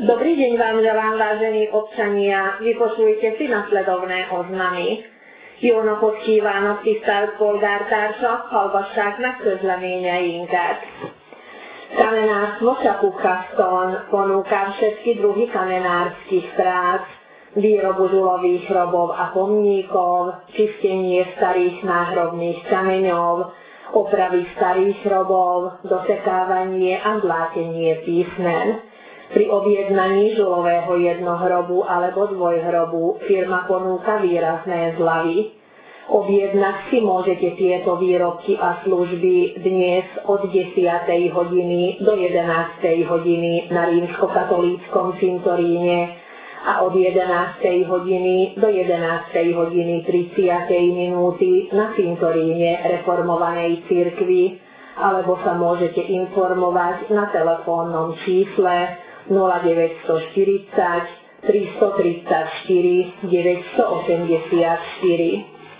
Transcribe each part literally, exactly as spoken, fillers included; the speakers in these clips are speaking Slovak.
Dobrý deň vám želám, vážení občania, vypočujte si nasledovné oznamy. Jó napot kívánok, tisztelt polgártársak, hallgassák meg közleményeinket. Kamenárstvo Čapukaston ponúkam všetky druhy kamenárskych prác, výrobu žulových hrobov a pomníkov, čistenie starých náhrobných kameňov, opravy starých hrobov, dosekávanie a dlátenie písmen. Pri objednaní žulového jednohrobu alebo dvojhrobu firma ponúka výrazné zľavy. Objednať si môžete tieto výrobky a služby dnes od desiatej hodiny do jedenástej hodiny na rímskokatolíckom cintoríne a od jedenástej hodiny do jedenástej hodiny tridsiatej minúty na cintoríne reformovanej cirkvi, alebo sa môžete informovať na telefónnom čísle nula deväťstoštyridsať tristotridsaťštyri deväťstoosemdesiatštyri.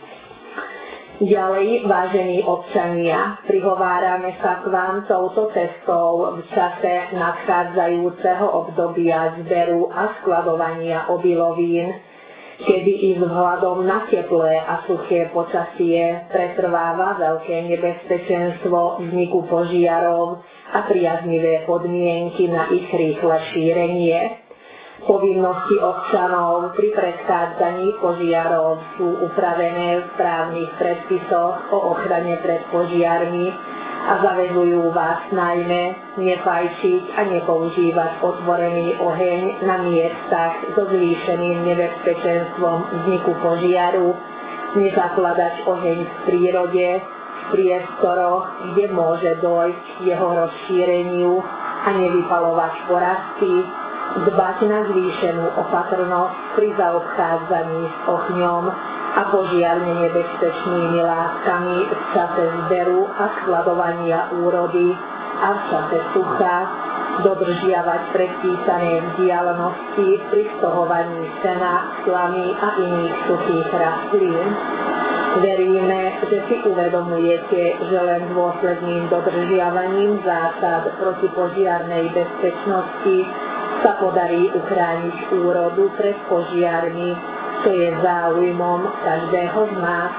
Ďalej, vážení občania, prihovárame sa k vám touto cestou v čase nadchádzajúceho obdobia zberu a skladovania obilovín, kedy i vzhľadom na teplé a suché počasie pretrváva veľké nebezpečenstvo vzniku požiarov a priaznivé podmienky na ich rýchle šírenie. Povinnosti občanov pri predchádzaní požiarov sú upravené v právnych predpisoch o ochrane pred požiarmi a zavezujú vás najmä nefajčiť a nepoužívať otvorený oheň na miestach so zvýšeným nebezpečenstvom vzniku požiaru, nezakladať oheň v prírode, v priestoroch, kde môže dojsť k jeho rozšíreniu a nevypalovať porasty, dbať na zvýšenú opatrnosť pri zaobchádzaní s ohňom a požiarne nebezpečnými látkami v čase zberu a skladovania úrody a v čase sucha, dodržiavať predpísané vzdialenosti pri stohovaní sena, slamy a iných suchých rastlín. Veríme, že si uvedomujete, že len dôsledným dodržiavaním zásad protipožiarnej bezpečnosti sa podarí uchrániť úrodu pred požiarmi, čo je záujmom každého z nás.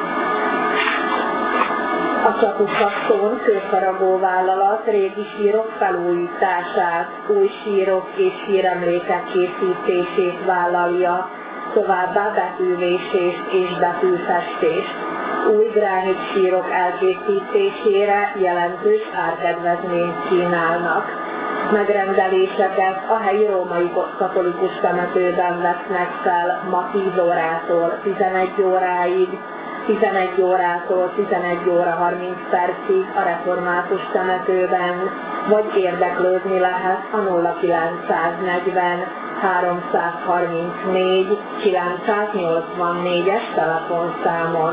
A Csapukaszton kőfaragó vállalat régi sírok felújítását, új sírok és síremlékek készítését vállalja, továbbá betűvésést és betűfestést. Új gránit sírok elkészítésére jelentős árkedvezményt kínálnak. Megrendeléseket a helyi római katolikus temetőben vesznek fel ma tíz órától tizenegy óráig, tizenegy órától tizenegy óra harminc percig a református temetőben, vagy érdeklődni lehet a nulla kilencszáznegyven háromszázharmincnégy kilencszáznyolcvannégyes telefonszámon.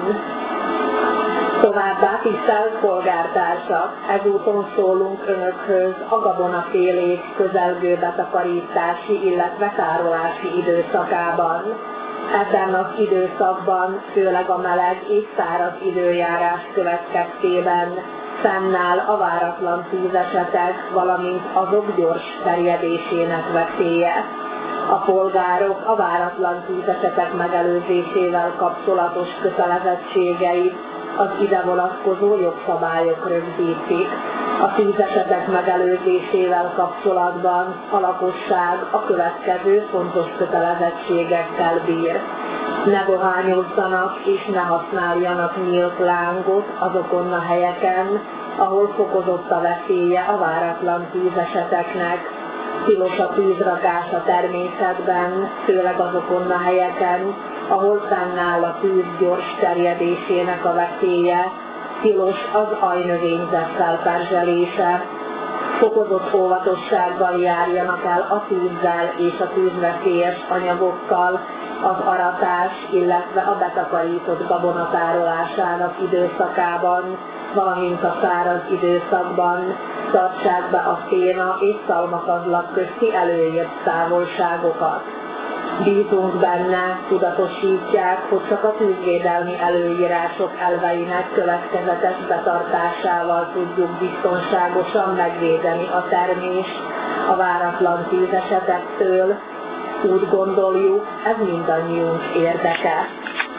Továbbá, tisztelt polgártársak, ezúton szólunk Önökhöz a gabonafélék közelgő betakarítási, illetve tárolási időszakában. Ebben az időszakban, főleg a meleg és száraz időjárás következtében fennáll a váratlan tűzesetek, valamint azok gyors terjedésének veszélye. A polgárok a váratlan tűzesetek megelőzésével kapcsolatos kötelezettségeit az ide vonatkozó jogszabályok rögzítik. A tűzesetek megelőzésével kapcsolatban a lakosság a következő fontos kötelezettségekkel bír. Ne dohányozzanak és ne használjanak nyílt lángot azokon a helyeken, ahol fokozott a veszélye a váratlan tűzeseteknek. Tilos a tűzrakás a természetben, főleg azokon a helyeken, ahol fennáll a tűz gyors terjedésének a veszélye, tilos az ajnövényzettel perzselése. Fokozott óvatossággal járjanak el a tűzzel és a tűzveszélyes anyagokkal az aratás, illetve a betakarított gabona tárolásának időszakában, valamint a száraz időszakban. Tartsák be a széna és szalmakazlak közti előírt távolságokat. Bízunk benne, tudatosítják, hogy csak a tűzvédelmi előírások elveinek következetes betartásával tudjuk biztonságosan megvédeni a termést, a váratlan tűzesetektől. Úgy gondoljuk, ez mindannyiunk érdeke.